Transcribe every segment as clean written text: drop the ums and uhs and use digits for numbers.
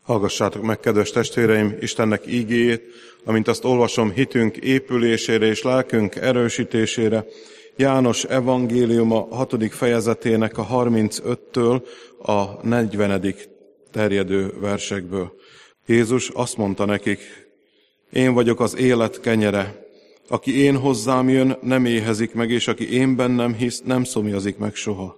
Hallgassátok meg, kedves testvéreim, Istennek ígéjét, amint azt olvasom hitünk épülésére és lelkünk erősítésére, János evangéliuma 6. fejezetének a 35-től a 40. terjedő versekből. Jézus azt mondta nekik: én vagyok az élet kenyere. Aki én hozzám jön, nem éhezik meg, és aki én bennem hisz, nem szomjazik meg soha.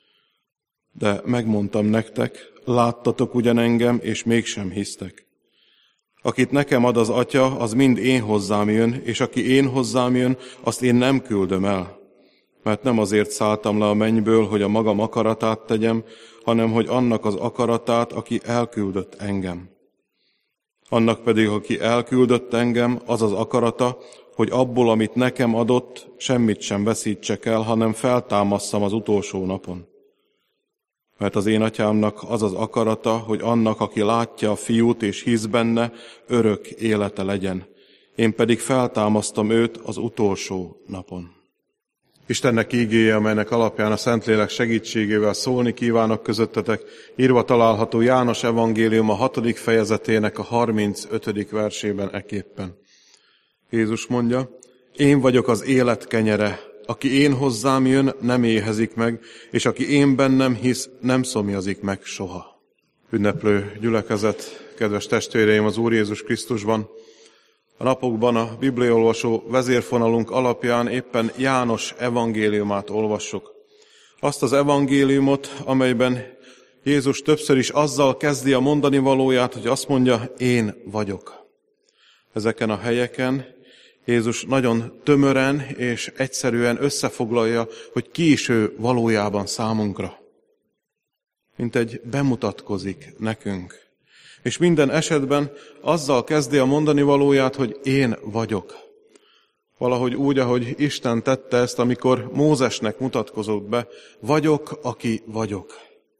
De megmondtam nektek, láttatok ugyan engem, és mégsem hisztek. Akit nekem ad az Atya, az mind én hozzám jön, és aki én hozzám jön, azt én nem küldöm el. Mert nem azért szálltam le a mennyből, hogy a magam akaratát tegyem, hanem hogy annak az akaratát, aki elküldött engem. Annak pedig, aki elküldött engem, az az akarata, hogy abból, amit nekem adott, semmit sem veszítsek el, hanem feltámasszam az utolsó napon. Mert az én atyámnak az az akarata, hogy annak, aki látja a fiút és hisz benne, örök élete legyen. Én pedig feltámasztom őt az utolsó napon. Istennek ígéje, amelynek alapján a Szentlélek segítségével szólni kívánok közöttetek, írva található János evangélium a 6. fejezetének a 35. versében eképpen. Jézus mondja: én vagyok az élet kenyere. Aki én hozzám jön, nem éhezik meg, és aki én bennem hisz, nem szomjazik meg soha. Ünneplő gyülekezet, kedves testvéreim az Úr Jézus Krisztusban, a napokban a bibliaolvasó vezérfonalunk alapján éppen János evangéliumát olvassuk. Azt az evangéliumot, amelyben Jézus többször is azzal kezdi a mondani valóját, hogy azt mondja: én vagyok. Ezeken a helyeken Jézus nagyon tömören és egyszerűen összefoglalja, hogy ki is ő valójában számunkra. Mint egy bemutatkozik nekünk. És minden esetben azzal kezdi a mondani valóját, hogy én vagyok. Valahogy úgy, ahogy Isten tette ezt, amikor Mózesnek mutatkozott be: vagyok, aki vagyok.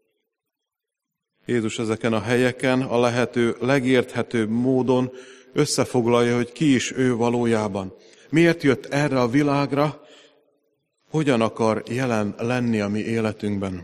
Jézus ezeken a helyeken a lehető legérthetőbb módon összefoglalja, hogy ki is ő valójában. Miért jött erre a világra, hogyan akar jelen lenni a mi életünkben.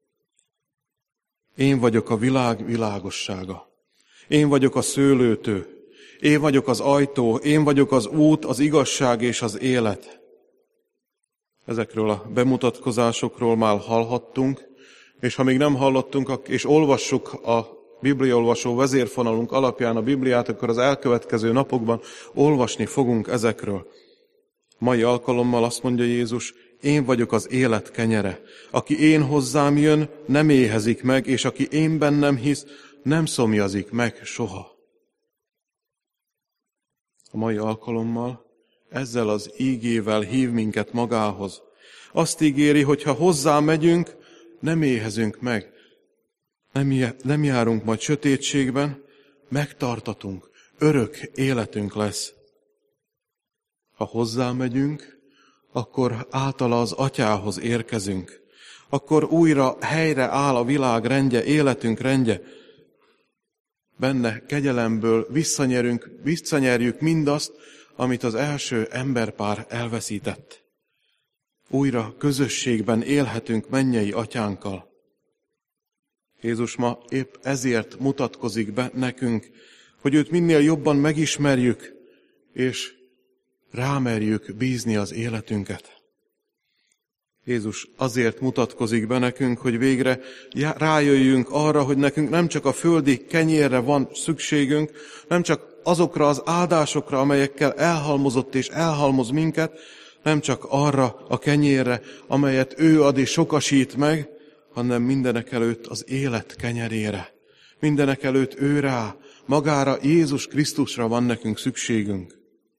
Én vagyok a világ világossága. Én vagyok a szőlőtő. Én vagyok az ajtó. Én vagyok az út, az igazság és az élet. Ezekről a bemutatkozásokról már hallhattunk, és ha még nem hallottunk, és olvassuk a bibliaolvasó vezérfonalunk alapján a Bibliát, akkor az elkövetkező napokban olvasni fogunk ezekről. Mai alkalommal azt mondja Jézus: én vagyok az élet kenyere. Aki én hozzám jön, nem éhezik meg, és aki én bennem hisz, nem szomjazik meg soha. A mai alkalommal ezzel az ígével hív minket magához. Azt ígéri, hogy ha hozzá megyünk, nem éhezünk meg. Nem járunk majd sötétségben, megtartatunk, örök életünk lesz. Ha hozzá megyünk, akkor általa az Atyához érkezünk. Akkor újra helyre áll a világ rendje, életünk rendje. Benne kegyelemből visszanyerjük mindazt, amit az első emberpár elveszített. Újra közösségben élhetünk mennyei Atyánkkal. Jézus ma épp ezért mutatkozik be nekünk, hogy őt minél jobban megismerjük, és rámerjük bízni az életünket. Jézus azért mutatkozik be nekünk, hogy végre rájöjjünk arra, hogy nekünk nem csak a földi kenyérre van szükségünk, nem csak azokra az áldásokra, amelyekkel elhalmozott és elhalmoz minket, nem csak arra a kenyérre, amelyet ő ad és sokasít meg, hanem mindenekelőtt az élet kenyerére. Mindenekelőtt ő rá, magára, Jézus Krisztusra van nekünk szükségünk.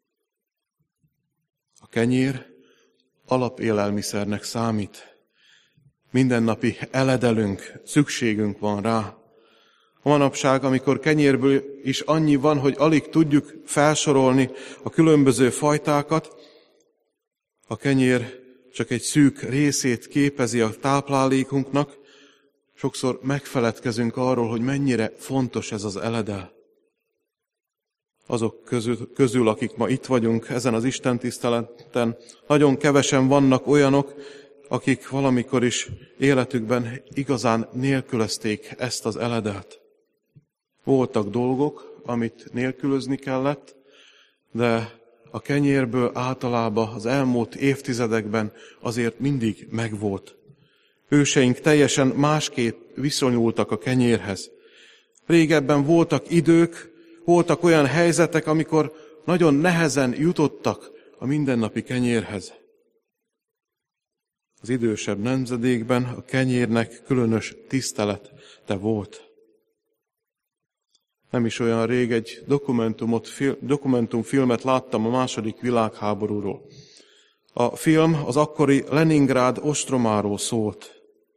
A kenyér alapélelmiszernek számít. Mindennapi eledelünk, szükségünk van rá. A manapság, amikor kenyérből is annyi van, hogy alig tudjuk felsorolni a különböző fajtákat, a kenyér csak egy szűk részét képezi a táplálékunknak, sokszor megfeledkezünk arról, hogy mennyire fontos ez az eledel. Azok közül, akik ma itt vagyunk ezen az istentiszteleten, nagyon kevesen vannak olyanok, akik valamikor is életükben igazán nélkülözték ezt az eledelt. Voltak dolgok, amit nélkülözni kellett, de a kenyérből általában az elmúlt évtizedekben azért mindig megvolt. Őseink teljesen másképp viszonyultak a kenyérhez. Régebben voltak idők, voltak olyan helyzetek, amikor nagyon nehezen jutottak a mindennapi kenyérhez. Az idősebb nemzedékben a kenyérnek különös tisztelete volt. Nem is olyan rég egy dokumentumfilmet láttam a II. Világháborúról. A film az akkori Leningrád ostromáról szólt.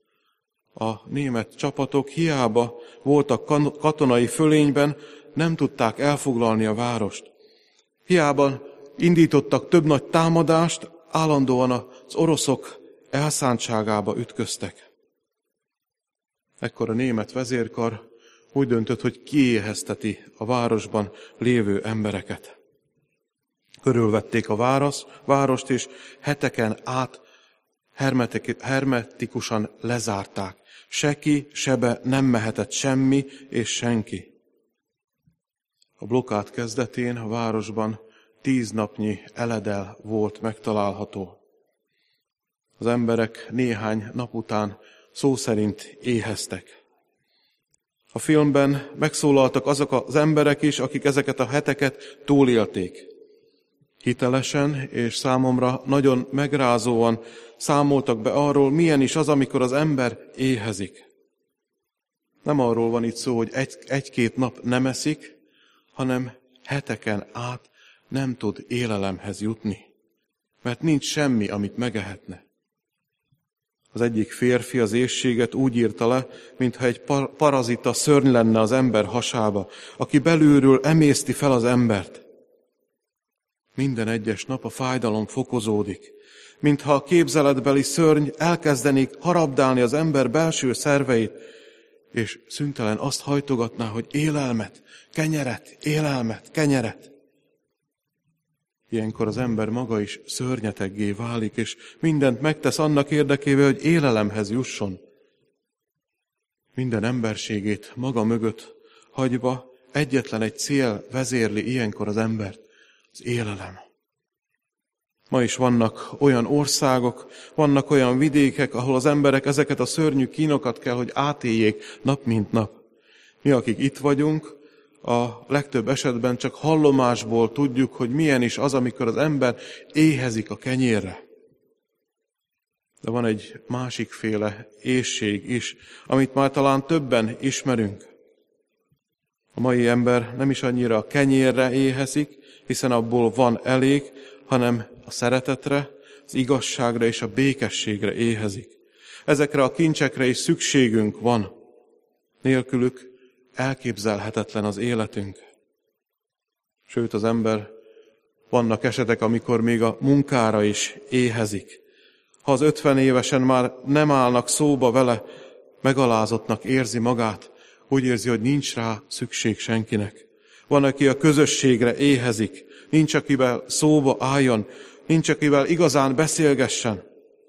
A német csapatok hiába voltak katonai fölényben, nem tudták elfoglalni a várost. Hiába indítottak több nagy támadást, állandóan az oroszok elszántságába ütköztek. Ekkor a német vezérkar úgy döntött, hogy kiéhezteti a városban lévő embereket. Körülvették a várost, és heteken át hermetikusan lezárták. Se ki, se be nem mehetett semmi és senki. A blokkád kezdetén a városban 10 napnyi eledel volt megtalálható. Az emberek néhány nap után szó szerint éheztek. A filmben megszólaltak azok az emberek is, akik ezeket a heteket túlélték. Hitelesen és számomra nagyon megrázóan számoltak be arról, milyen is az, amikor az ember éhezik. Nem arról van itt szó, hogy egy-két nap nem eszik, hanem heteken át nem tud élelemhez jutni, mert nincs semmi, amit megehetne. Az egyik férfi az éhséget úgy írta le, mintha egy parazita szörny lenne az ember hasába, aki belülről emészti fel az embert. Minden egyes nap a fájdalom fokozódik, mintha a képzeletbeli szörny elkezdenék harabdálni az ember belső szerveit, és szüntelen azt hajtogatná, hogy élelmet, kenyeret, élelmet, kenyeret. Ilyenkor az ember maga is szörnyeteggé válik, és mindent megtesz annak érdekében, hogy élelemhez jusson. Minden emberségét maga mögött hagyva egyetlen egy cél vezérli ilyenkor az embert, az élelem. Ma is vannak olyan országok, vannak olyan vidékek, ahol az emberek ezeket a szörnyű kínokat kell, hogy átéljék nap mint nap. Mi, akik itt vagyunk, a legtöbb esetben csak hallomásból tudjuk, hogy milyen is az, amikor az ember éhezik a kenyérre. De van egy másikféle éhség is, amit már talán többen ismerünk. A mai ember nem is annyira a kenyérre éhezik, hiszen abból van elég, hanem a szeretetre, az igazságra és a békességre éhezik. Ezekre a kincsekre is szükségünk van. Nélkülük elképzelhetetlen az életünk. Sőt, az ember, vannak esetek, amikor még a munkára is éhezik. Ha az 50 évesen már nem állnak szóba vele, megalázottnak érzi magát, úgy érzi, hogy nincs rá szükség senkinek. Van, aki a közösségre éhezik, nincs akivel szóba álljon, nincs akivel igazán beszélgessen.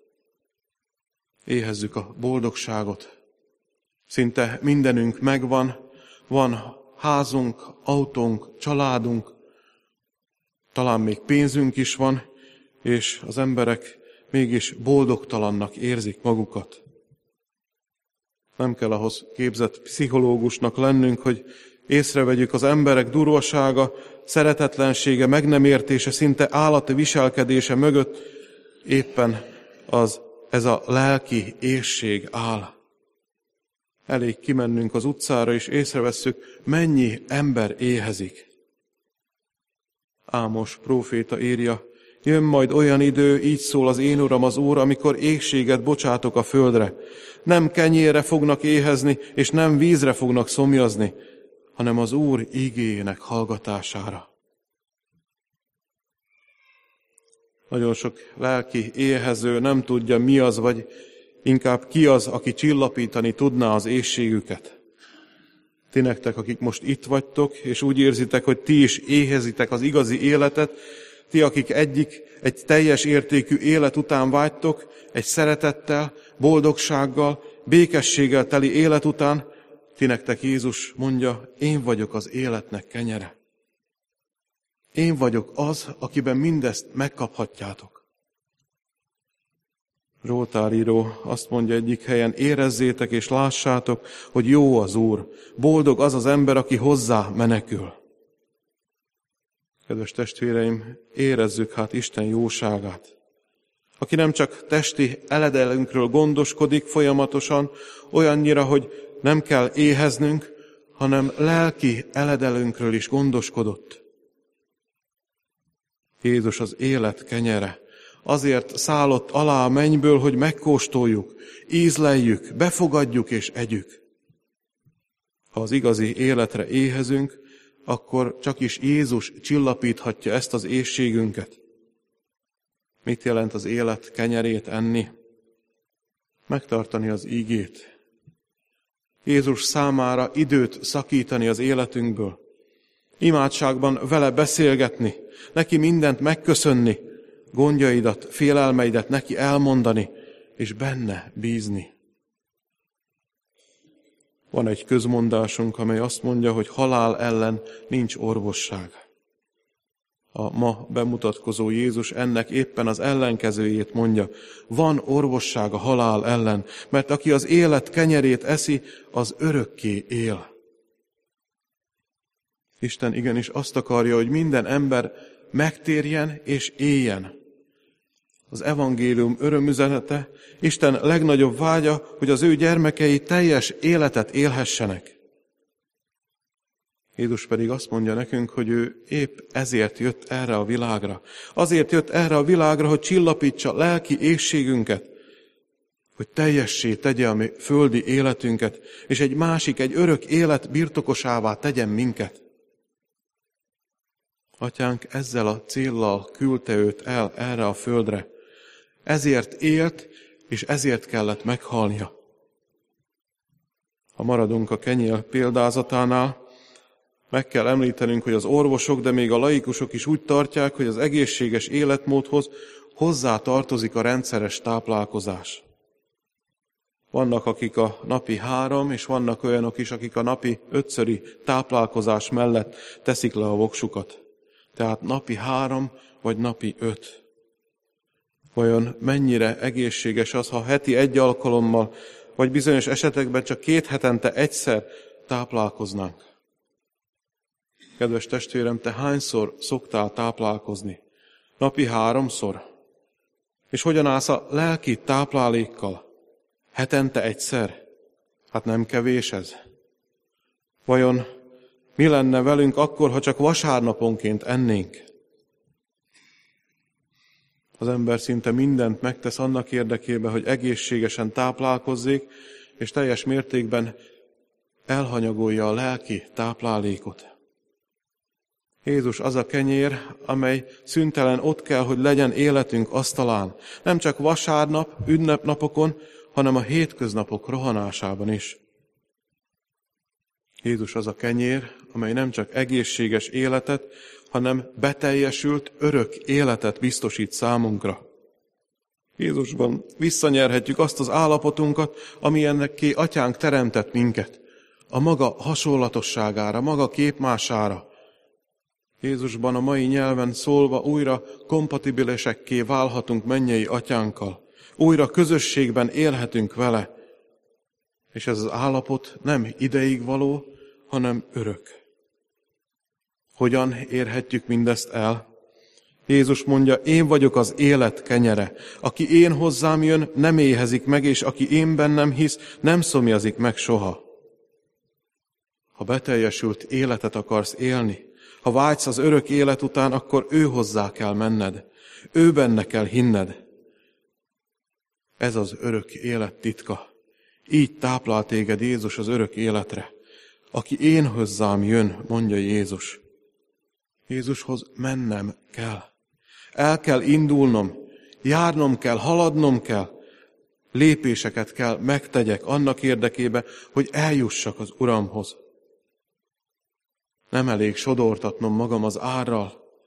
Éhezzük a boldogságot. Szinte mindenünk megvan, van házunk, autónk, családunk, talán még pénzünk is van, és az emberek mégis boldogtalannak érzik magukat. Nem kell ahhoz képzett pszichológusnak lennünk, hogy észrevegyük az emberek durvasága, szeretetlensége, meg nem értése, szinte állati viselkedése mögött éppen ez a lelki éhség áll. Elég kimennünk az utcára, és észrevesszük, mennyi ember éhezik. Ámos próféta írja, jön majd olyan idő, így szól az én Uram az Úr, amikor éhséget bocsátok a földre. Nem kenyérre fognak éhezni, és nem vízre fognak szomjazni, hanem az Úr ígéjének hallgatására. Nagyon sok lelki éhező nem tudja, mi az, vagy inkább ki az, aki csillapítani tudná az éhségüket. Ti nektek, akik most itt vagytok, és úgy érzitek, hogy ti is éhezitek az igazi életet, ti, akik egy teljes értékű élet után vágytok, egy szeretettel, boldogsággal, békességgel teli élet után, Ti nektek Jézus mondja, én vagyok az életnek kenyere. Én vagyok az, akiben mindezt megkaphatjátok. Zsoltáríró azt mondja egyik helyen, érezzétek és lássátok, hogy jó az Úr, boldog az az ember, aki hozzá menekül. Kedves testvéreim, érezzük hát Isten jóságát, aki nem csak testi eledelünkről gondoskodik folyamatosan, olyannyira, hogy nem kell éheznünk, hanem lelki eledelünkről is gondoskodott. Jézus az élet kenyere. Azért szállott alá a mennyből, hogy megkóstoljuk, ízleljük, befogadjuk és együk. Ha az igazi életre éhezünk, akkor csak is Jézus csillapíthatja ezt az éhségünket. Mit jelent az élet kenyerét enni? Megtartani az ígét. Jézus számára időt szakítani az életünkből. Imádságban vele beszélgetni, neki mindent megköszönni, gondjaidat, félelmeidet neki elmondani, és benne bízni. Van egy közmondásunk, amely azt mondja, hogy halál ellen nincs orvosság. A ma bemutatkozó Jézus ennek éppen az ellenkezőjét mondja. Van orvosság a halál ellen, mert aki az élet kenyerét eszi, az örökké él. Isten igenis azt akarja, hogy minden ember megtérjen és éljen. Az evangélium örömüzenete, Isten legnagyobb vágya, hogy az ő gyermekei teljes életet élhessenek. Jézus pedig azt mondja nekünk, hogy ő épp ezért jött erre a világra. Azért jött erre a világra, hogy csillapítsa lelki éhségünket, hogy teljessé tegye a mi földi életünket, és egy másik, egy örök élet birtokosává tegyen minket. Atyánk ezzel a céllal küldte őt el erre a földre. Ezért élt, és ezért kellett meghalnia. Ha maradunk a kenyér példázatánál, meg kell említenünk, hogy az orvosok, de még a laikusok is úgy tartják, hogy az egészséges életmódhoz hozzá tartozik a rendszeres táplálkozás. Vannak, akik a napi 3, és vannak olyanok is, akik a napi 5-szöri táplálkozás mellett teszik le a voksukat. Tehát napi 3 vagy napi 5. Vajon mennyire egészséges az, ha heti 1 alkalommal, vagy bizonyos esetekben csak 2 hetente egyszer táplálkoznánk? Kedves testvérem, te hányszor szoktál táplálkozni? Napi 3-szor? És hogyan állsz a lelki táplálékkal? Hetente egyszer? Hát nem kevés ez. Vajon mi lenne velünk akkor, ha csak vasárnaponként ennénk? Az ember szinte mindent megtesz annak érdekében, hogy egészségesen táplálkozzék, és teljes mértékben elhanyagolja a lelki táplálékot. Jézus az a kenyér, amely szüntelen ott kell, hogy legyen életünk asztalán. Nem csak vasárnap, ünnepnapokon, hanem a hétköznapok rohanásában is. Jézus az a kenyér, amely nem csak egészséges életet, hanem beteljesült, örök életet biztosít számunkra. Jézusban visszanyerhetjük azt az állapotunkat, amilyenekké Atyánk teremtett minket, a maga hasonlatosságára, maga képmására. Jézusban a mai nyelven szólva újra kompatibilisekké válhatunk mennyei Atyánkkal. Újra közösségben élhetünk vele. És ez az állapot nem ideig való, hanem örök. Hogyan érhetjük mindezt el? Jézus mondja, én vagyok az élet kenyere. Aki én hozzám jön, nem éhezik meg, és aki én bennem hisz, nem szomjazik meg soha. Ha beteljesült életet akarsz élni, ha vágysz az örök élet után, akkor ő hozzá kell menned. Ő benne kell hinned. Ez az örök élet titka. Így táplál téged Jézus az örök életre. Aki én hozzám jön, mondja Jézus. Jézushoz mennem kell. El kell indulnom, járnom kell, haladnom kell. Lépéseket kell megtegyek annak érdekében, hogy eljussak az Uramhoz. Nem elég sodortatnom magam az árral.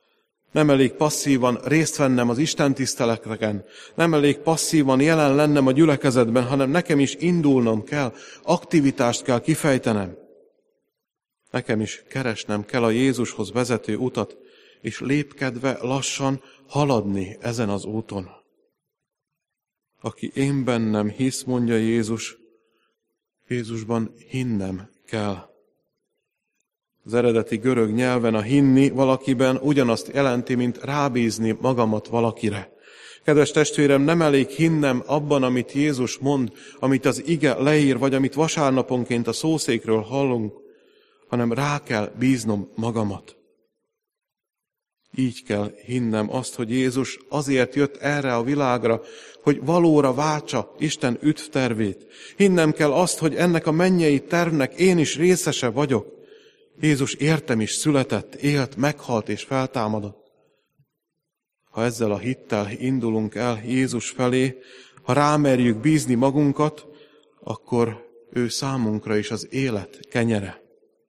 Nem elég passzívan részt vennem az Isten tiszteleteken, nem elég passzívan jelen lennem a gyülekezetben, hanem nekem is indulnom kell, aktivitást kell kifejtenem. Nekem is keresnem kell a Jézushoz vezető utat, és lépkedve lassan haladni ezen az úton. Aki én bennem hisz, mondja Jézus, Jézusban hinnem kell. Az eredeti görög nyelven a hinni valakiben ugyanazt jelenti, mint rábízni magamat valakire. Kedves testvérem, nem elég hinnem abban, amit Jézus mond, amit az ige leír, vagy amit vasárnaponként a szószékről hallunk, hanem rá kell bíznom magamat. Így kell hinnem azt, hogy Jézus azért jött erre a világra, hogy valóra váltsa Isten üdvtervét. Hinnem kell azt, hogy ennek a mennyei tervnek én is részese vagyok. Jézus értem is született, élt, meghalt és feltámadott. Ha ezzel a hittel indulunk el Jézus felé, ha rámerjük bízni magunkat, akkor ő számunkra is az élet kenyere.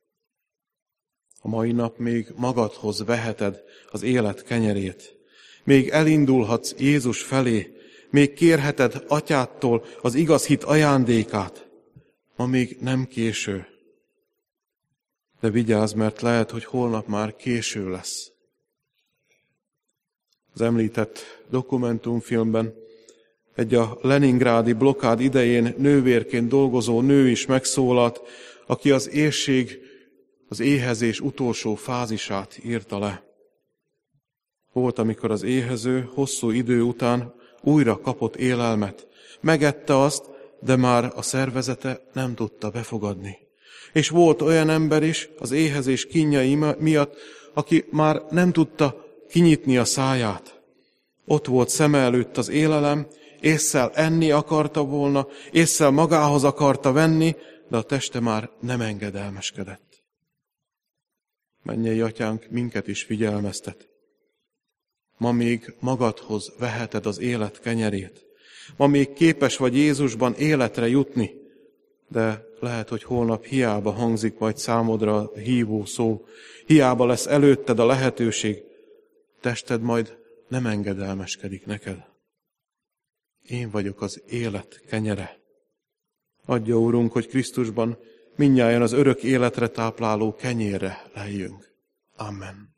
A mai nap még magadhoz veheted az élet kenyerét. Még elindulhatsz Jézus felé, még kérheted Atyádtól az igaz hit ajándékát. Ma még nem késő. De vigyázz, mert lehet, hogy holnap már késő lesz. Az említett dokumentumfilmben egy a leningrádi blokkád idején nővérként dolgozó nő is megszólalt, aki az éhség, az éhezés utolsó fázisát írta le. Volt, amikor az éhező hosszú idő után újra kapott élelmet. Megette azt, de már a szervezete nem tudta befogadni. És volt olyan ember is az éhezés kínjai miatt, aki már nem tudta kinyitni a száját. Ott volt szeme előtt az élelem, ésszel enni akarta volna, ésszel magához akarta venni, de a teste már nem engedelmeskedett. Mennyei Atyánk minket is figyelmeztet. Ma még magadhoz veheted az élet kenyerét. Ma még képes vagy Jézusban életre jutni, de lehet, hogy holnap hiába hangzik majd számodra a hívó szó, hiába lesz előtted a lehetőség, tested majd nem engedelmeskedik neked. Én vagyok az élet kenyere. Adja, Úrunk, hogy Krisztusban mindnyájan az örök életre tápláló kenyérre lejjünk. Amen.